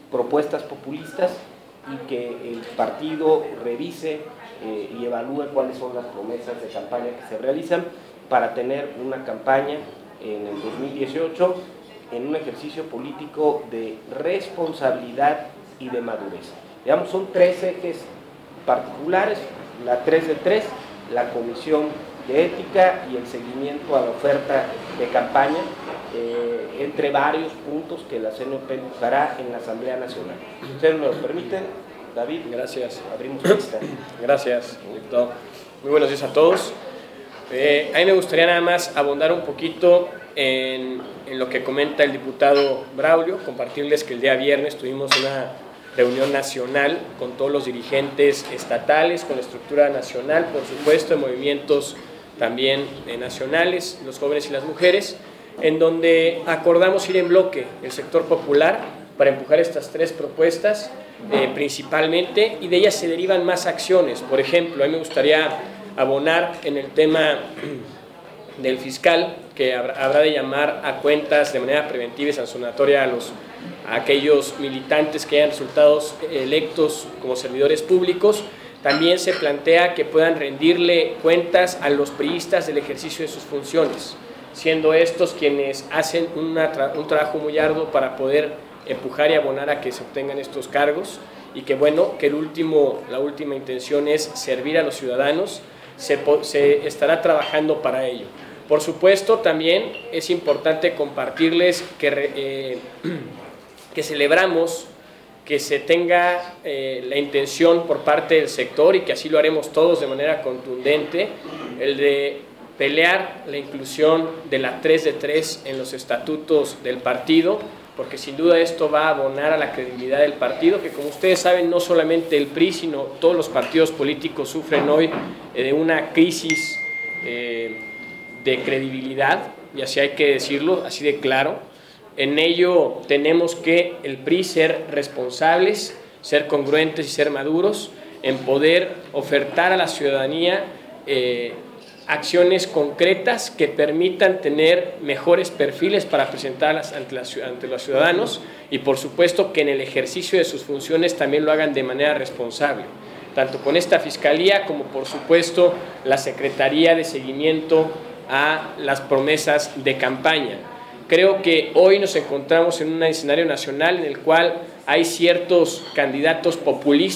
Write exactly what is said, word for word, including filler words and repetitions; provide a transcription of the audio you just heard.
propuestas populistas y que el partido revise eh, y evalúe cuáles son las promesas de campaña que se realizan para tener una campaña en el dos mil dieciocho en un ejercicio político de responsabilidad y de madurez. Digamos, son tres ejes particulares, la tres de tres, la comisión de ética y el seguimiento a la oferta de campaña, eh, entre varios puntos que la C N O P empujará en la Asamblea Nacional. Si ustedes me lo permiten, David, gracias. Abrimos lista. Gracias, diputado. Muy buenos días a todos. Eh, a mí me gustaría nada más abundar un poquito en, en lo que comenta el diputado Braulio, compartirles que el día viernes tuvimos una reunión nacional con todos los dirigentes estatales, con la estructura nacional, por supuesto, de movimientos también eh, nacionales, los jóvenes y las mujeres, en donde acordamos ir en bloque el sector popular para empujar estas tres propuestas eh, principalmente, y de ellas se derivan más acciones. Por ejemplo, a mí me gustaría abonar en el tema del fiscal, que habrá de llamar a cuentas de manera preventiva y sancionatoria a, los, a aquellos militantes que hayan resultado electos como servidores públicos. También se plantea que puedan rendirle cuentas a los priistas del ejercicio de sus funciones, siendo estos quienes hacen una tra un trabajo muy arduo para poder empujar y abonar a que se obtengan estos cargos, y que bueno, que el último, la última intención es servir a los ciudadanos. Se, se estará trabajando para ello. Por supuesto, también es importante compartirles que, eh, que celebramos que se tenga eh, la intención por parte del sector, y que así lo haremos todos de manera contundente, el de pelear la inclusión de la tres de tres en los estatutos del partido, porque sin duda esto va a abonar a la credibilidad del partido, que como ustedes saben, no solamente el P R I, sino todos los partidos políticos sufren hoy eh, de una crisis eh, de credibilidad, y así hay que decirlo, así de claro. En ello tenemos que el P R I ser responsables, ser congruentes y ser maduros en poder ofertar a la ciudadanía eh, acciones concretas que permitan tener mejores perfiles para presentarlas ante, la, ante los ciudadanos, y por supuesto que en el ejercicio de sus funciones también lo hagan de manera responsable, tanto con esta Fiscalía como por supuesto la Secretaría de Seguimiento a las promesas de campaña. Creo que hoy nos encontramos en un escenario nacional en el cual hay ciertos candidatos populistas